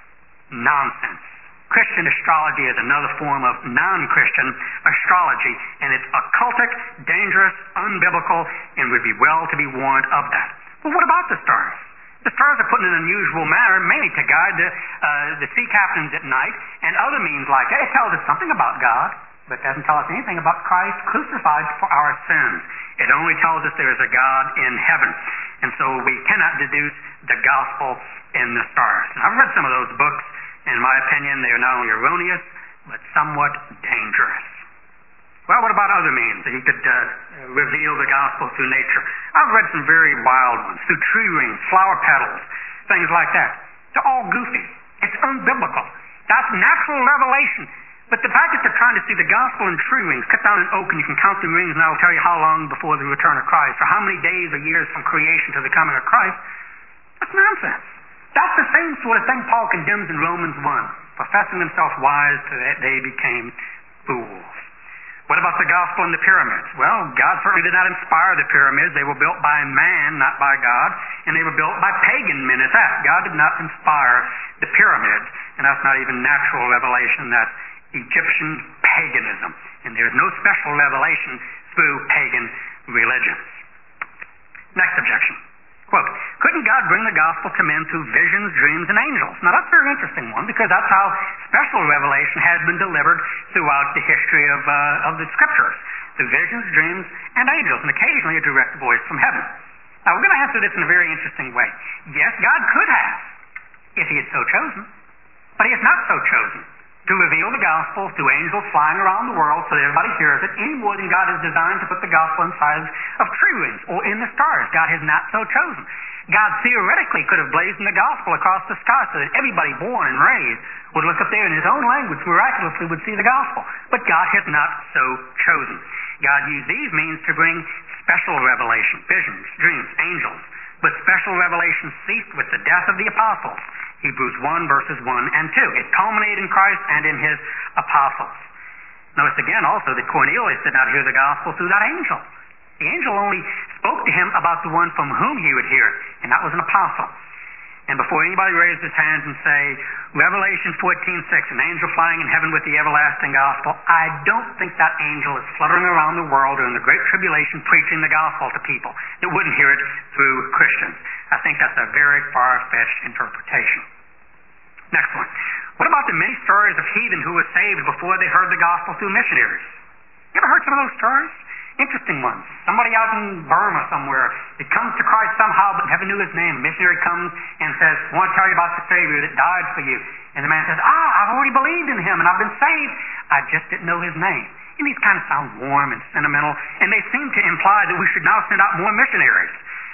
Nonsense. Christian astrology is another form of non-Christian astrology, and it's occultic, dangerous, unbiblical, and would be well to be warned of that. Well, what about the stars? The stars are put in an unusual manner, mainly to guide the sea captains at night, and other means like that. It tells us something about God, but doesn't tell us anything about Christ crucified for our sins. It only tells us there is a God in heaven. And so we cannot deduce the gospel in the stars. And I've read some of those books. In my opinion, they are not only erroneous, but somewhat dangerous. Well, what about other means that he could reveal the gospel through nature? I've read some very wild ones, through tree rings, flower petals, things like that. They're all goofy. It's unbiblical. That's natural revelation. But the fact that they're trying to see the gospel in tree rings, cut down an oak and you can count the rings and that'll tell you how long before the return of Christ, or how many days or years from creation to the coming of Christ, that's nonsense. That's the same sort of thing Paul condemns in Romans 1, professing themselves wise so that they became fools. What about the gospel in the pyramids? Well, God certainly did not inspire the pyramids. They were built by man, not by God, and they were built by pagan men at that. God did not inspire the pyramids, and that's not even natural revelation. That's Egyptian paganism, and there's no special revelation through pagan religions. Next objection. Quote, couldn't God bring the gospel to men through visions, dreams, and angels? Now that's a very interesting one, because that's how special revelation has been delivered throughout the history of the Scriptures, through visions, dreams, and angels, and occasionally a direct voice from heaven. Now we're going to answer this in a very interesting way. Yes, God could have, if he had so chosen, but he has not so chosen to reveal the gospel through angels flying around the world so that everybody hears it, any more than God has designed to put the gospel inside of tree rings or in the stars. God has not so chosen. God theoretically could have blazoned the gospel across the sky so that everybody born and raised would look up there in his own language miraculously would see the gospel. But God has not so chosen. God used these means to bring special revelation, visions, dreams, angels. But special revelation ceased with the death of the apostles. He Hebrews 1, verses 1 and 2. It culminated in Christ and in his apostles. Notice again also that Cornelius did not hear the gospel through that angel. The angel only spoke to him about the one from whom he would hear, and that was an apostle. And before anybody raised his hands and say, Revelation 14:6, an angel flying in heaven with the everlasting gospel, I don't think that angel is fluttering around the world during the Great Tribulation preaching the gospel to people that wouldn't hear it through Christians. I think that's a very far-fetched interpretation. Next one. What about the many stories of heathen who were saved before they heard the gospel through missionaries? You ever heard some of those stories? Interesting ones. Somebody out in Burma somewhere that comes to Christ somehow but never knew his name. A missionary comes and says, I want to tell you about the Savior that died for you. And the man says, I've already believed in him and I've been saved. I just didn't know his name. And these kind of sound warm and sentimental, and they seem to imply that we should now send out more missionaries.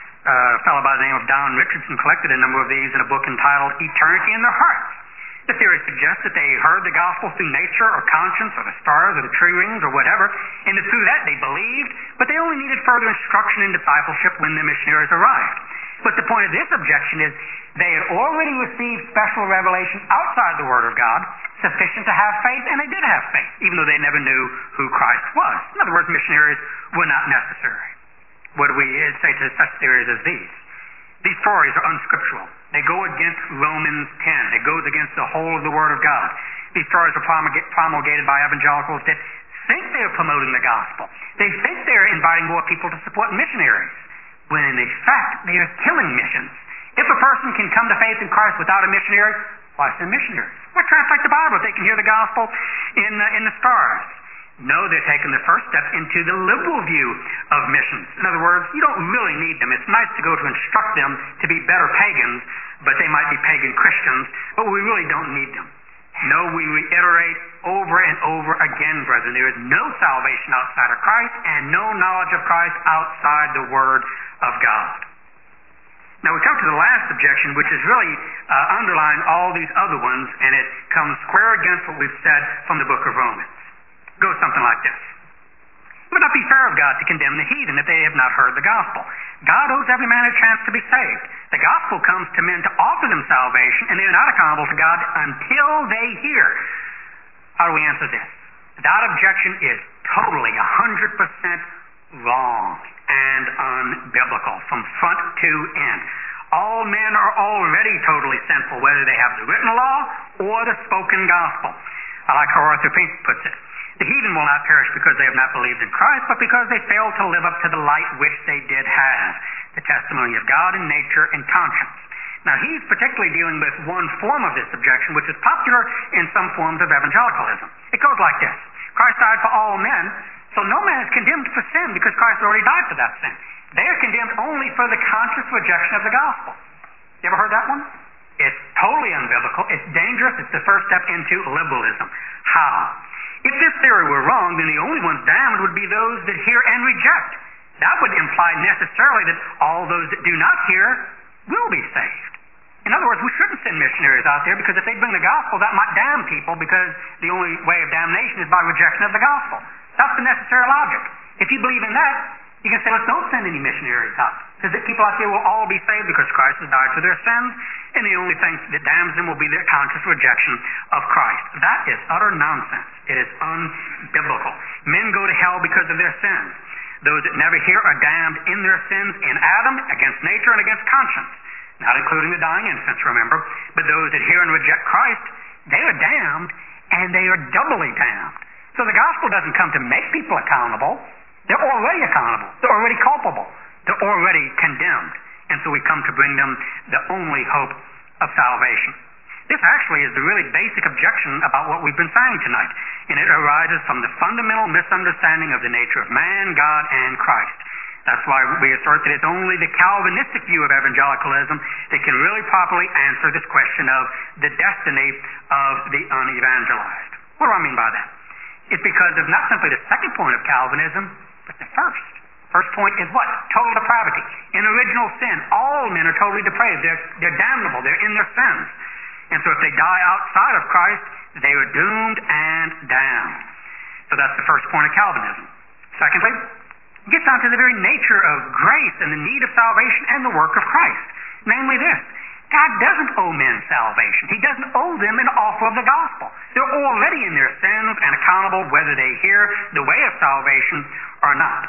A fellow by the name of Don Richardson collected a number of these in a book entitled Eternity in Their Hearts. The theory suggests that they heard the gospel through nature or conscience or the stars or the tree rings or whatever, and that through that they believed, but they only needed further instruction and discipleship when the missionaries arrived. But the point of this objection is they had already received special revelation outside the Word of God, sufficient to have faith, and they did have faith, even though they never knew who Christ was. In other words, missionaries were not necessary. What do we say to such theories as these? These stories are unscriptural. They go against Romans 10. It goes against the whole of the Word of God. These stories are promulgated by evangelicals that think they're promoting the gospel. They think they're inviting more people to support missionaries, when in fact they are killing missions. If a person can come to faith in Christ without a missionary, why send missionaries? Why translate the Bible if they can hear the gospel in the stars? No, they're taking the first step into the liberal view of missions. In other words, you don't really need them. It's nice to go to instruct them to be better pagans, but they might be pagan Christians, but we really don't need them. No, we reiterate over and over again, brethren, there is no salvation outside of Christ and no knowledge of Christ outside the Word of God. Now we come to the last objection, which is really underlying all these other ones, and it comes square against what we've said from the book of Romans. It goes something like this. It would not be fair of God to condemn the heathen if they have not heard the gospel. God owes every man a chance to be saved. The gospel comes to men to offer them salvation, and they are not accountable to God until they hear. How do we answer this? That objection is totally 100% wrong and unbiblical from front to end. All men are already totally sinful, whether they have the written law or the spoken gospel. I like how Arthur Pink puts it. The heathen will not perish because they have not believed in Christ, but because they failed to live up to the light which they did have, the testimony of God in nature and conscience. Now, he's particularly dealing with one form of this objection, which is popular in some forms of evangelicalism. It goes like this. Christ died for all men, so no man is condemned for sin because Christ already died for that sin. They are condemned only for the conscious rejection of the gospel. You ever heard that one? It's totally unbiblical. It's dangerous. It's the first step into liberalism. How? If this theory were wrong, then the only ones damned would be those that hear and reject. That would imply necessarily that all those that do not hear will be saved. In other words, we shouldn't send missionaries out there because if they bring the gospel, that might damn people because the only way of damnation is by rejection of the gospel. That's the necessary logic. If you believe in that, you can say, let's don't send any missionaries out. Because the people out there will all be saved because Christ has died for their sins, and the only thing that damns them will be their conscious rejection of Christ. That is utter nonsense. It is unbiblical. Men go to hell because of their sins. Those that never hear are damned in their sins in Adam, against nature, and against conscience. Not including the dying infants, remember. But those that hear and reject Christ, they are damned, and they are doubly damned. So the gospel doesn't come to make people accountable. They're already accountable. They're already culpable. They're already condemned. And so we come to bring them the only hope of salvation. This actually is the really basic objection about what we've been saying tonight. And it arises from the fundamental misunderstanding of the nature of man, God, and Christ. That's why we assert that it's only the Calvinistic view of evangelicalism that can really properly answer this question of the destiny of the unevangelized. What do I mean by that? It's because of not simply the second point of Calvinism, but the first. First point is what? Total depravity. In original sin, all men are totally depraved. They're damnable. They're in their sins. And so if they die outside of Christ, they are doomed and damned. So that's the first point of Calvinism. Secondly, it gets down to the very nature of grace and the need of salvation and the work of Christ. Namely this, God doesn't owe men salvation. He doesn't owe them an offer of the gospel. They're already in their sins and accountable whether they hear the way of salvation or not.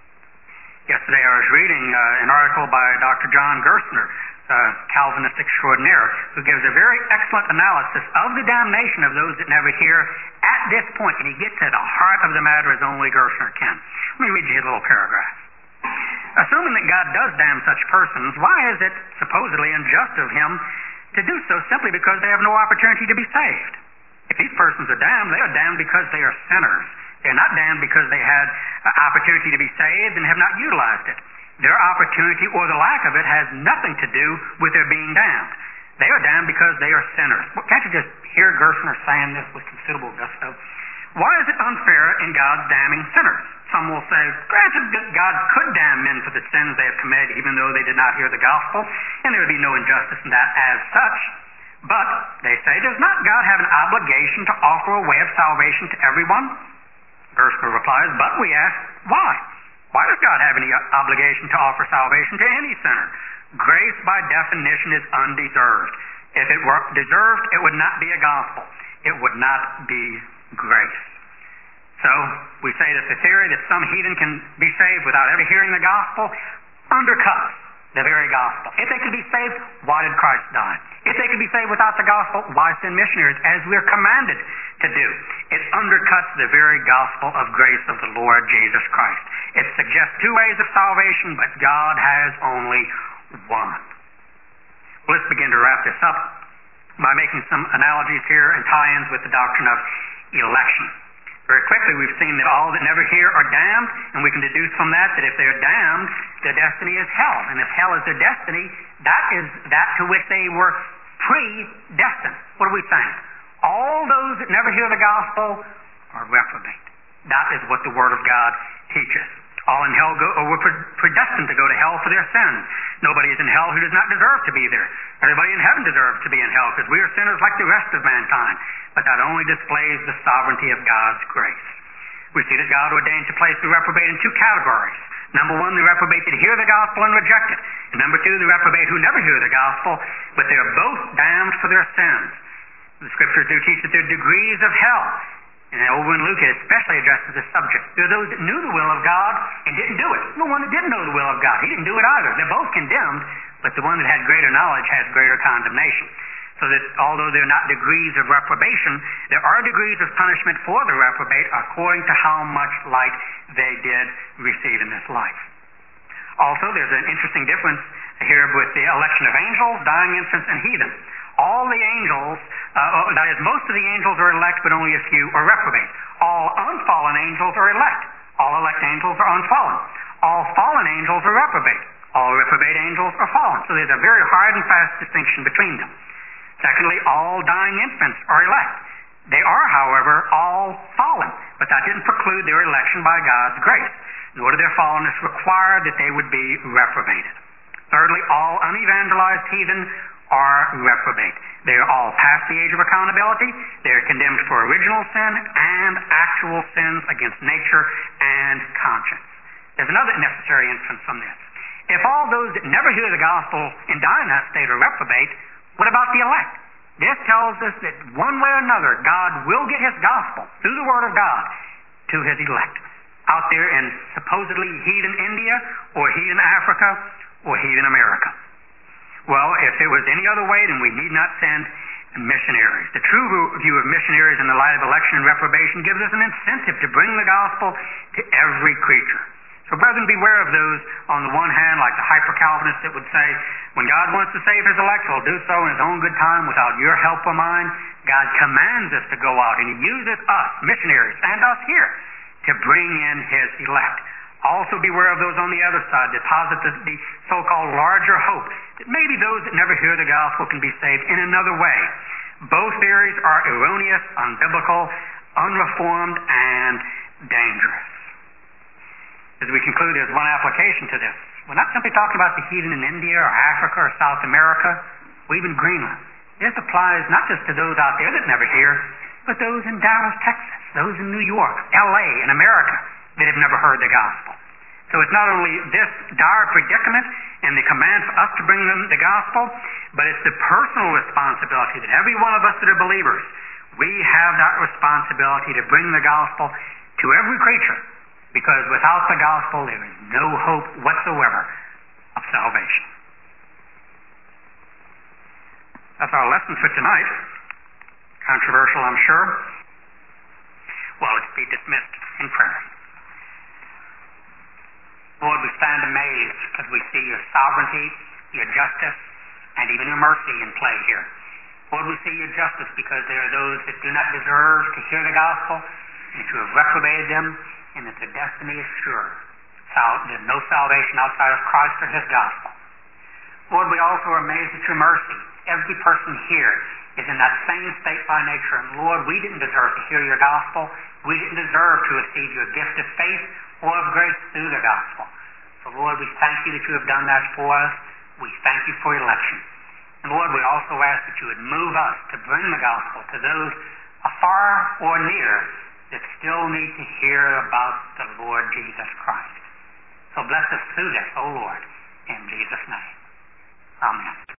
Yesterday I was reading an article by Dr. John Gerstner, Calvinist extraordinaire, who gives a very excellent analysis of the damnation of those that never hear at this point, and he gets at the heart of the matter as only Gerstner can. Let me read you his little paragraph. Assuming that God does damn such persons, why is it supposedly unjust of him to do so simply because they have no opportunity to be saved? If these persons are damned, they are damned because they are sinners. They're not damned because they had an opportunity to be saved and have not utilized it. Their opportunity or the lack of it has nothing to do with their being damned. They are damned because they are sinners. Well, can't you just hear Gerstner saying this with considerable gusto? Why is it unfair in God's damning sinners? Some will say, granted, God could damn men for the sins they have committed even though they did not hear the gospel, and there would be no injustice in that as such. But, they say, does not God have an obligation to offer a way of salvation to everyone? Gerstner replies, but we ask, why? Why does God have any obligation to offer salvation to any sinner? Grace, by definition, is undeserved. If it were deserved, it would not be a gospel. It would not be grace. So, we say that the theory that some heathen can be saved without ever hearing the gospel undercuts the very gospel. If they could be saved, why did Christ die? If they could be saved without the gospel, why send missionaries, as we're commanded to do? It undercuts the very gospel of grace of the Lord Jesus Christ. It suggests two ways of salvation, but God has only one. Well, let's begin to wrap this up by making some analogies here and tie-ins with the doctrine of election. Very quickly, we've seen that all that never hear are damned, and we can deduce from that that if they're damned, their destiny is hell. And if hell is their destiny, that is that to which they were predestined. What are we saying? All those that never hear the gospel are reprobate. That is what the Word of God teaches. All in hell were predestined to go to hell for their sins. Nobody is in hell who does not deserve to be there. Everybody in heaven deserves to be in hell because we are sinners like the rest of mankind. But that only displays the sovereignty of God's grace. We see that God ordained to place the reprobate in two categories. Number one, the reprobate that hear the gospel and reject it. And number two, the reprobate who never hear the gospel, but they are both damned for their sins. The Scriptures do teach that there are degrees of hell. And over in Luke, it especially addresses this subject. There are those that knew the will of God and didn't do it. The one that didn't know the will of God, he didn't do it either. They're both condemned, but the one that had greater knowledge has greater condemnation. So that although they're not degrees of reprobation, there are degrees of punishment for the reprobate according to how much light they did receive in this life. Also, there's an interesting difference here with the election of angels, dying infants, and heathen. All the angels, that is, most of the angels are elect, but only a few are reprobate. All unfallen angels are elect. All elect angels are unfallen. All fallen angels are reprobate. All reprobate angels are fallen. So there's a very hard and fast distinction between them. Secondly, all dying infants are elect. They are, however, all fallen, but that didn't preclude their election by God's grace, nor did their fallenness require that they would be reprobated. Thirdly, all unevangelized heathen are reprobate. They are all past the age of accountability. They are condemned for original sin and actual sins against nature and conscience. There's another necessary inference from this. If all those that never hear the gospel and die in that state are reprobate, what about the elect? This tells us that one way or another, God will get His gospel through the Word of God to His elect out there in supposedly heathen India or heathen Africa or heathen America. Well, if it was any other way, then we need not send missionaries. The true view of missionaries in the light of election and reprobation gives us an incentive to bring the gospel to every creature. So brethren, beware of those, on the one hand, like the hyper-Calvinists that would say, when God wants to save His elect, He'll do so in His own good time without your help or mine. God commands us to go out, and He uses us, missionaries, and us here, to bring in His elect. Also beware of those on the other side that posit the so-called larger hope that maybe those that never hear the gospel can be saved in another way. Both theories are erroneous, unbiblical, unreformed, and dangerous. As we conclude, there's one application to this. We're not simply talking about the heathen in India or Africa or South America or even Greenland. This applies not just to those out there that never hear, but those in Dallas, Texas, those in New York, L.A., and America that have never heard the gospel. So it's not only this dire predicament and the command for us to bring them the gospel, but it's the personal responsibility that every one of us that are believers, we have that responsibility to bring the gospel to every creature, because without the gospel there is no hope whatsoever of salvation. That's our lesson for tonight. Controversial, I'm sure. Well, let's be dismissed in prayer. Lord, we stand amazed as we see your sovereignty, your justice, and even your mercy in play here. Lord, we see your justice because there are those that do not deserve to hear the gospel, and that you have reprobated them, and that their destiny is sure. There's no salvation outside of Christ or his gospel. Lord, we also are amazed at your mercy. Every person here is in that same state by nature. And Lord, we didn't deserve to hear your gospel. We didn't deserve to receive your gift of faith or of grace through the gospel. So Lord, we thank you that you have done that for us. We thank you for election. And Lord, we also ask that you would move us to bring the gospel to those afar or near that still need to hear about the Lord Jesus Christ. So bless us through this, O Lord, in Jesus' name. Amen.